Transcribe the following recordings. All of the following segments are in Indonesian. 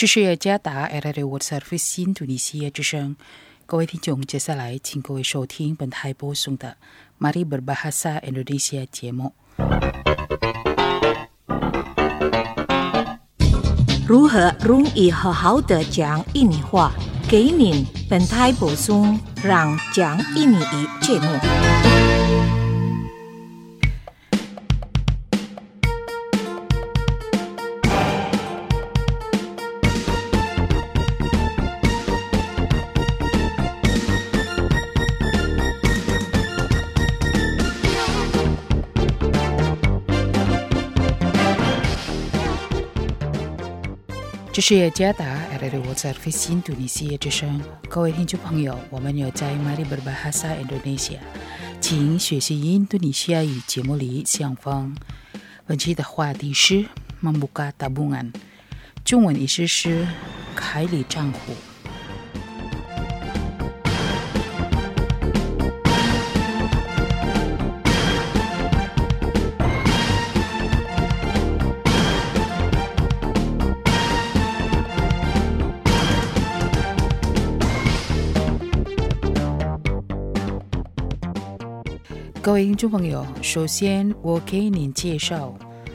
这是加达 RRA World Service 新突尼西亚之声。各位听众，接下来请各位收听本台播送的 Mari Berbahasa Indonesia 节目。 如何容易好好的讲印尼话？给您本台播送让讲印尼语节目。 这是加达 RRA World Service 新突尼西亚之声。各位听众朋友，我们有在 Mari Berbahasa Indonesia 请学习印度尼西亚语节目里相逢。本期的话题是 membuka tabungan， 中文意思是开立账户。各位听众朋友，首先我给您介绍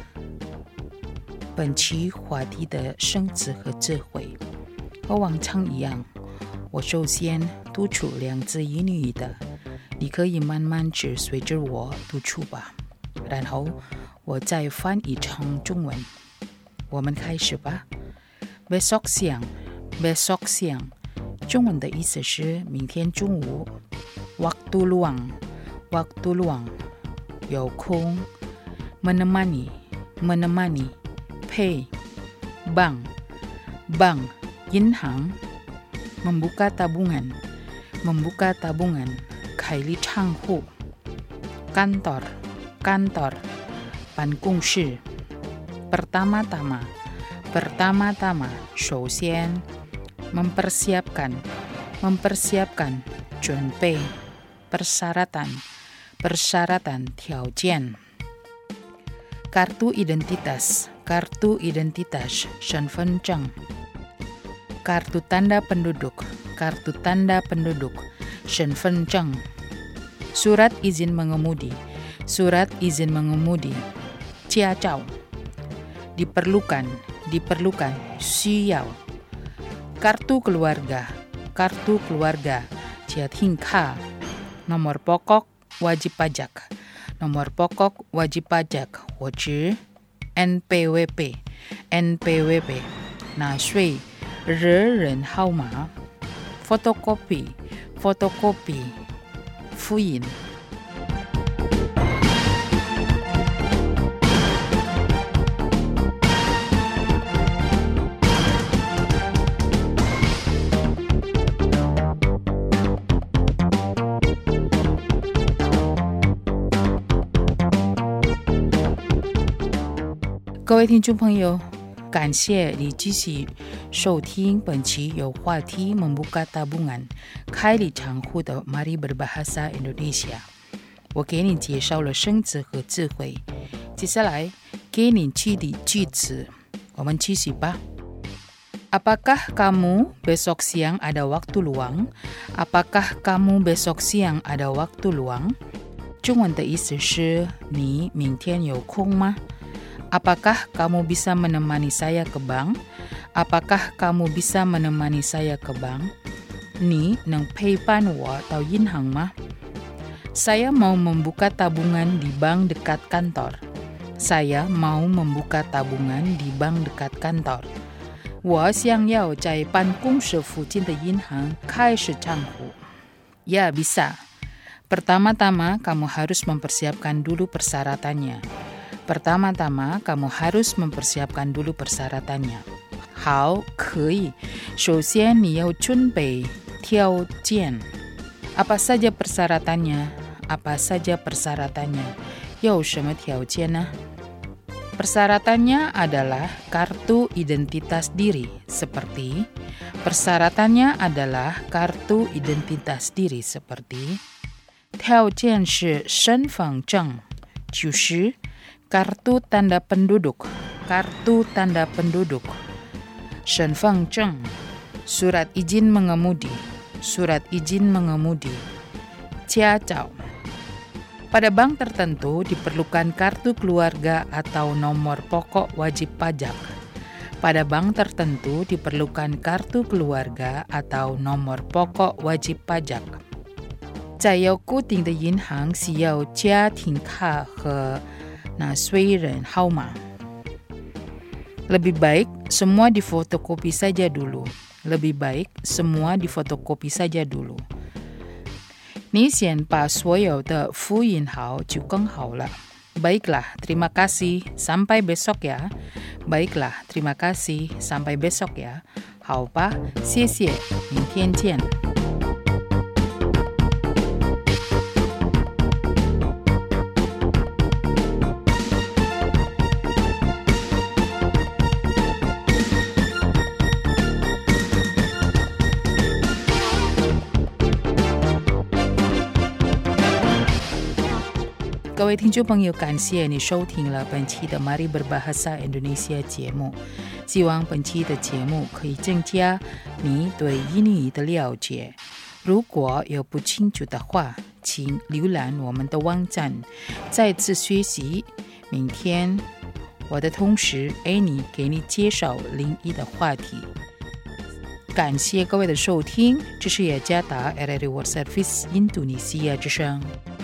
本期话题的生词和智慧。和往常一样，我首先读出两字印尼语的，你可以慢慢只随着我读出吧，然后我再翻译成中文。我们开始吧。besok siang， besok siang， 中文的意思是明天中午。waktu luang，waktu luang， 有空。menemani， menemani， pay， bank， bank， 银行。membuka tabungan， membuka tabungan， 开立账户。kantor， kantor， 办公室。pertama-tama， pertama-tama， 首先。mempersiapkan， mempersiapkan， 准备。persyaratan， persyaratan， 条件。kartu identitas， kartu identitas， 身份证。kartu tanda penduduk， kartu tanda penduduk， 身份证。surat izin mengemudi， surat izin mengemudi， 驾照。diperlukan， diperlukan， 需要。kartu keluarga， kartu keluarga， 家庭卡。nomor pokok wajib pajak， nomor pokok wajib pajak， 或指 NPWP， NPWP， 纳税人人号码。photocopy， photocopy， 复印。各位听众朋友，感谢你继续收听本期有话题 membuka tabungan 开立账户的 Mari Berbahasa Indonesia。 我给你介绍了生词和智慧，接下来给你句子，我们继续吧。Apakah kamu besok siang ada waktu luang? Apakah kamu besok siang ada waktu luang? 中文的意思是你明天有空吗？Apakah kamu bisa menemani saya ke bank? Apakah kamu bisa menemani saya ke bank? 你能陪伴我到银行吗？ Saya mau membuka tabungan di bank dekat kantor. Saya mau membuka tabungan di bank dekat kantor. 我想要在办公室附近的银行开设账户。 Ya, bisa. Pertama-tama kamu harus mempersiapkan dulu persyaratannya.Pertama-tama, kamu harus mempersiapkan dulu persyaratannya. 好，可以。首先你要准备条件。Apa saja persyaratannya? Apa saja persyaratannya? 有什么条件呢？ Persyaratannya adalah kartu identitas diri, seperti persyaratannya adalah kartu identitas diri, seperti 条件是身份证，就是kartu tanda penduduk, kartu tanda penduduk. 身份证 surat izin mengemudi, surat izin mengemudi, 驾照 Pada bank tertentu diperlukan kartu keluarga atau nomor pokok wajib pajak. Pada bank tertentu diperlukan kartu keluarga atau nomor pokok wajib pajak. 在有固定的银行需要家庭卡和纳税人号码 Lebih baik semua difotokopi saja dulu. Lebih baik semua difotokopi saja dulu. 你先把所有的复印好就更好了。Baiklah, terima kasih. Sampai besok ya. Baiklah, terima kasih. Sampai besok ya. 好吧，谢谢。明天见。各位听众朋友，感谢你收听了本期的 Mari Berbahasa Indonesia 节目。希望本期的节目可以增加你对英语的了解。如果有不清楚的话，请浏览我们的网站，再次学习。明天我的同事 Annie 给你介绍另一的话题。感谢各位的收听，这是雅加达 RRI World Service 印度尼西亚之声。